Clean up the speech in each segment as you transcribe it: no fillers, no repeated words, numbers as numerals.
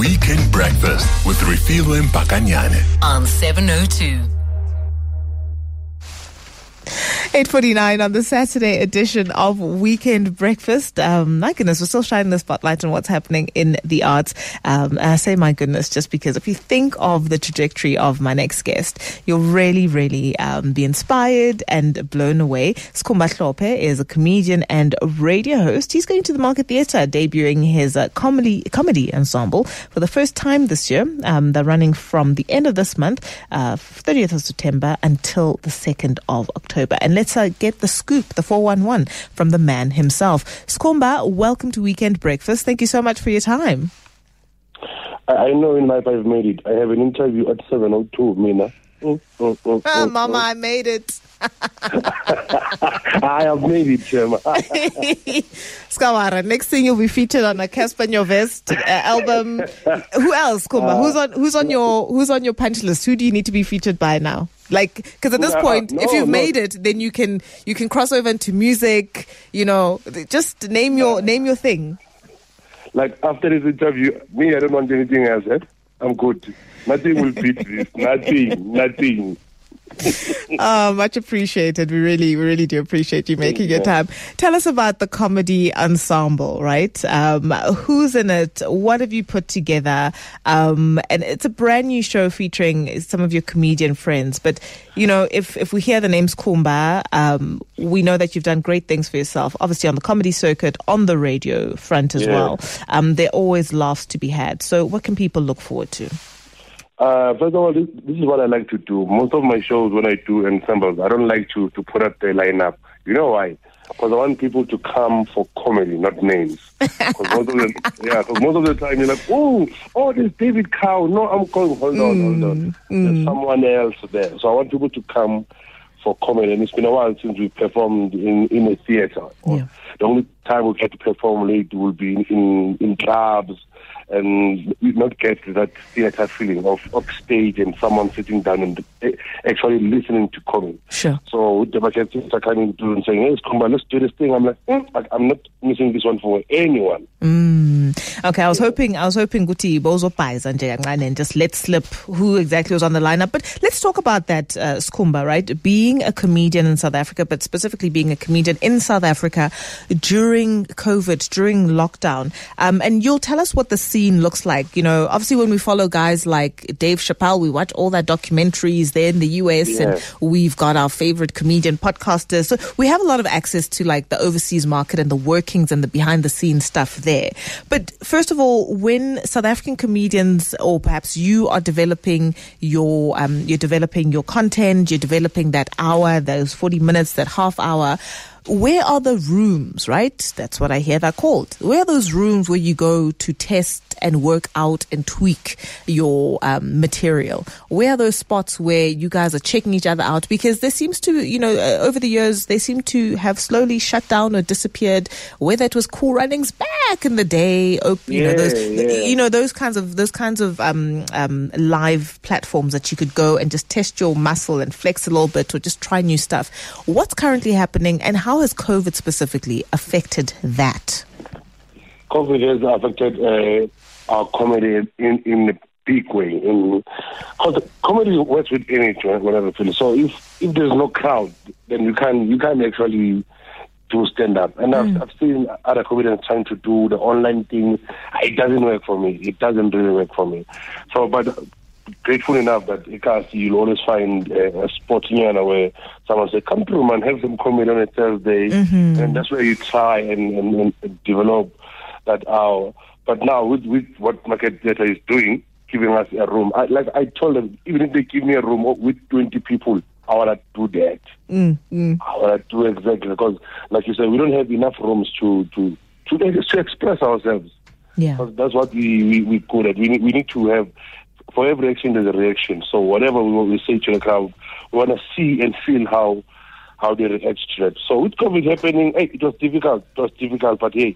Weekend Breakfast with Refilwe Mpakanyane on 702. 8:49 on the Saturday edition of Weekend Breakfast. My goodness, we're still shining the spotlight on what's happening in the arts. And I say my goodness just because if you think of the trajectory of my next guest, you'll really be inspired and blown away. Skhumba Hlophe is a comedian and a radio host. He's going to the Market Theatre, debuting his comedy ensemble for the first time this year. They're running from the end of this month, 30th of September, until the 2nd of October. And let's get the scoop, the 411, from the man himself. Skhumba, welcome to Weekend Breakfast. Thank you so much for your time. I know in life I've made it. I have an interview at 7:02, Mina. Mama, I made it. I have made it, Chema. Skawara, next thing you'll be featured on a Casper Nyovest album. Who else, Skhumba? Who's on your punch list? Who do you need to be featured by now? Like, because at this point, if you've made it, then you can cross over into music. You know, just name your thing. Like after this interview, I don't want anything else. I'm good. Nothing will beat this. Nothing. Much appreciated. We really do appreciate you making your time. Tell us about the comedy ensemble, right? Who's in it? What have you put together? And it's a brand new show featuring some of your comedian friends. But, you know, if we hear the name Skhumba, we know that you've done great things for yourself, obviously on the comedy circuit, on the radio front as well. There are always laughs to be had. So what can people look forward to? First of all, this is what I like to do. Most of my shows, when I do ensembles, I don't like to put up the lineup. You know why? Because I want people to come for comedy, not names. Because most of the time you're like, oh, there's David Cow. No, I'm going. Hold on. There's someone else there. So I want people to come for comedy, and it's been a while since we performed in a theater. Yeah. The only time we get to perform late will be in clubs, and we not get that theater feeling of stage and someone sitting down and actually listening to comedy. Sure. So the Market Theatre coming through and saying, hey, Skhumba, let's do this thing. I'm like, I'm not missing this one for anyone. Okay, I was hoping Guti Bozo Pais and just let slip who exactly was on the lineup. But let's talk about that, Skhumba, right? Being a comedian in South Africa, but specifically being a comedian in South Africa during COVID, during lockdown. And you'll tell us what the scene looks like. You know, obviously when we follow guys like Dave Chappelle, we watch all that documentaries there in the US, and we've got our favorite comedian podcasters. So we have a lot of access to like the overseas market and the workings and the behind the scenes stuff there. But first of all, when South African comedians, or perhaps you are developing your content, you're developing that hour, those 40 minutes, that half hour, where are the rooms, right? That's what I hear they're called. Where are those rooms where you go to test and work out and tweak your material? Where are those spots where you guys are checking each other out? Because there seems to, over the years, they seem to have slowly shut down or disappeared, whether it was Cool Runnings back in the day, those kinds of live platforms that you could go and just test your muscle and flex a little bit or just try new stuff. What's currently happening, and how has COVID specifically affected that? COVID has affected our comedy in a big way. Because comedy works with energy, whatever feeling. So if there's no crowd, then you can't actually do stand up. And I've seen other comedians trying to do the online thing. It doesn't work for me. It doesn't really work for me. So, but grateful enough that you'll always find a spot where someone says, come through, man, have some comedy on a Thursday. And that's where you try and develop that hour. But now with what Market Theatre is doing, giving us a room, I told them, even if they give me a room with 20 people, I want to do that. I want to do exactly, because like you said, we don't have enough rooms to express ourselves. Yeah, that's what we good at. We need to have, for every action there's a reaction. So whatever we say to the crowd, we want to see and feel how they react to that. So with COVID happening, it was difficult, but hey,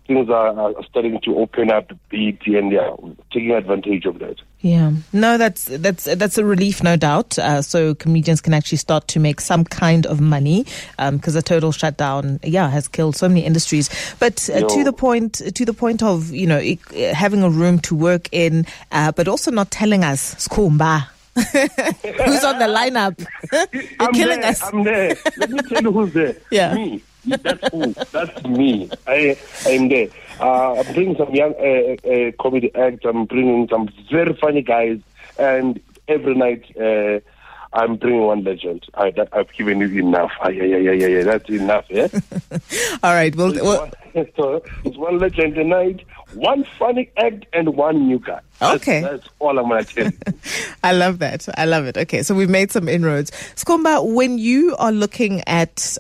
things are starting to open up a bit, and taking advantage of that. Yeah, no, that's a relief, no doubt. So comedians can actually start to make some kind of money, because the total shutdown, has killed so many industries. But to the point of having a room to work in, but also not telling us, Skhumba, who's on the lineup? You're killing us. I'm there. Let me tell you who's there. Yeah. Me. That's who. That's me. I'm there. I'm bringing some young comedy acts. I'm bringing some very funny guys. And every night I'm bringing one legend. I've given you enough. Yeah. That's enough, yeah? All right. It's one legend a night, one funny act, and one new guy. That's all I'm going to tell you. I love that. I love it. Okay, so we've made some inroads. Skhumba, when you are looking at,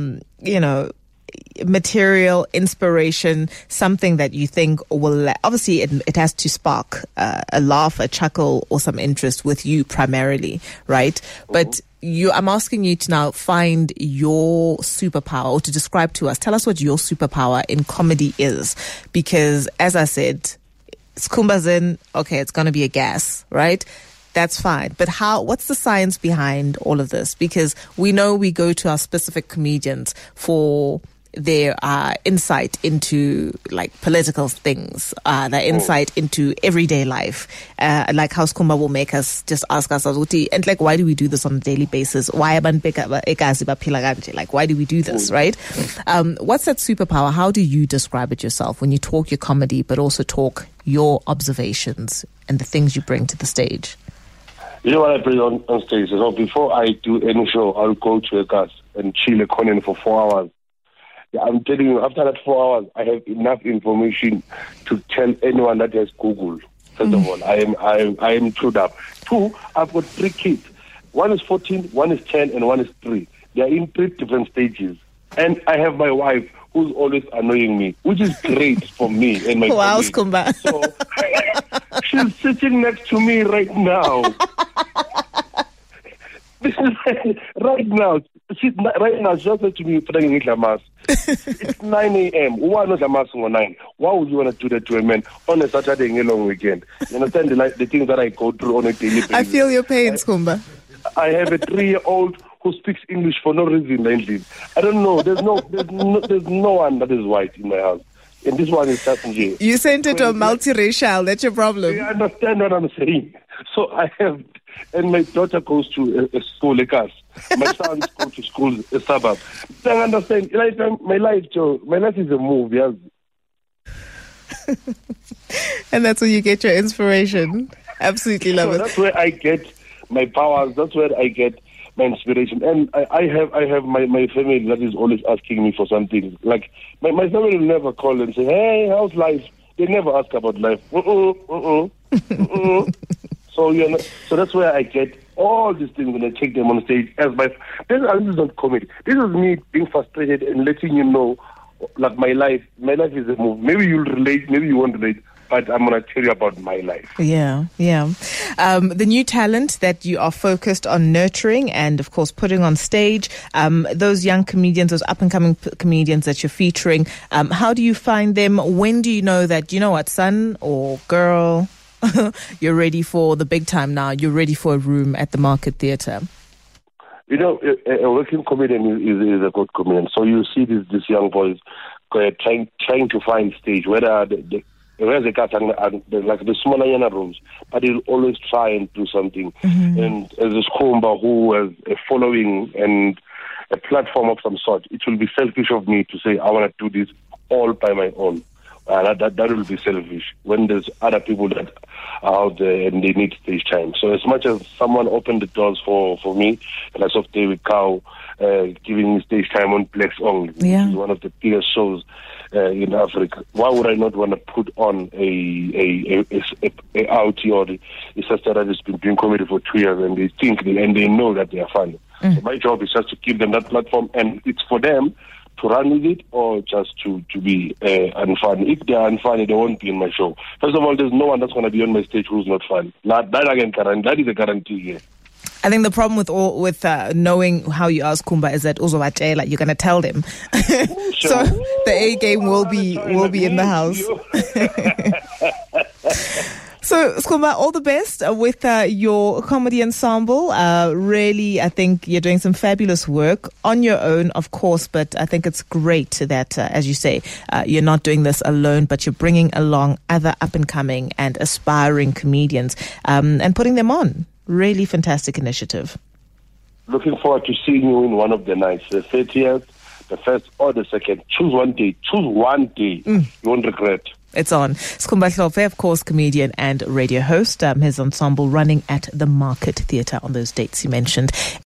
material, inspiration, something that you think will, obviously it has to spark a laugh, a chuckle, or some interest with you primarily, right? But I'm asking you to now find your superpower, or to describe to us. Tell us what your superpower in comedy is. Because, as I said, Skhumba's in, okay, it's going to be a gas, right? That's fine. But what's the science behind all of this? Because we know we go to our specific comedians for their insight into like political things, their insight into everyday life, like how Skhumba will make us just ask ourselves, and like, why do we do this on a daily basis? Like, why do we do this, right? What's that superpower? How do you describe it yourself when you talk your comedy, but also talk your observations and the things you bring to the stage? You know what I bring on stage? So before I do any show, I'll go to a gas and chill a corner for 4 hours. I'm telling you, after that 4 hours, I have enough information to tell anyone that has Google. First of all, I am chewed up. 2, I've got 3 kids. One is 14, one is 10, and one is 3. They are in 3 different stages. And I have my wife who's always annoying me, which is great for me and my wow, family. Skhumba. So she's sitting next to me right now. Right now, she just said to me, it's 9 a.m. Why not Lamas on 9? Why would you want to do that to a man on a Saturday and a long weekend? You understand the things that I go through on a daily basis? I feel your pain, Skhumba. I have a 3-year-old who speaks English for no reason lately. I don't know. There's no one that is white in my house. And this one is Saturday. You sent it to a multiracial. That's your problem. You understand what I'm saying? So I have... And my daughter goes to a school, like us. My son goes to school, a suburb. So I understand. My life is a movie. Yes. And that's where you get your inspiration. Absolutely love it. That's where I get my powers. That's where I get my inspiration. And I have my family that is always asking me for something. Like, my family will never call and say, hey, how's life? They never ask about life. So that's where I get all these things when I take them on stage as this is not comedy. This is me being frustrated and letting you know, like, my life is a movie. Maybe you'll relate, maybe you won't relate, but I'm going to tell you about my life. Yeah. The new talent that you are focused on nurturing and, of course, putting on stage, those young comedians, those up-and-coming comedians that you're featuring, how do you find them? When do you know that, you know what, son or girl, you're ready for the big time now? You're ready for a room at the Market Theatre? You know, a working comedian is a good comedian. So you see these young boys trying to find stage, whether where's the guys like the smaller rooms, but they'll always try and do something. Mm-hmm. And as a Skhumba who has a following and a platform of some sort, it will be selfish of me to say I want to do this all by my own. That will be selfish when there's other people that are out there and they need stage time. So as much as someone opened the doors for me, like of David Cow, giving me stage time on Plex Only, which is one of the biggest shows in Africa, why would I not want to put on a outie or a sister that has been doing comedy for 2 years and they think and they know that they are funny. So my job is just to give them that platform, and it's for them to run with it or just to be unfunny. If they are unfunny, they won't be in my show. First of all, there's no one that's going to be on my stage who's not funny. That is a guarantee here. I think the problem with knowing how you ask Kumba is that like you're going to tell them. So the A game will be in the house. So, Skhumba, all the best with your comedy ensemble. Really, I think you're doing some fabulous work on your own, of course, but I think it's great that, as you say, you're not doing this alone, but you're bringing along other up-and-coming and aspiring comedians and putting them on. Really fantastic initiative. Looking forward to seeing you in one of the nights, the 30th, the 1st or the 2nd. Choose one day. You won't regret. It's on. Skhumba Hlophe, of course, comedian and radio host. His ensemble running at the Market Theatre on those dates you mentioned.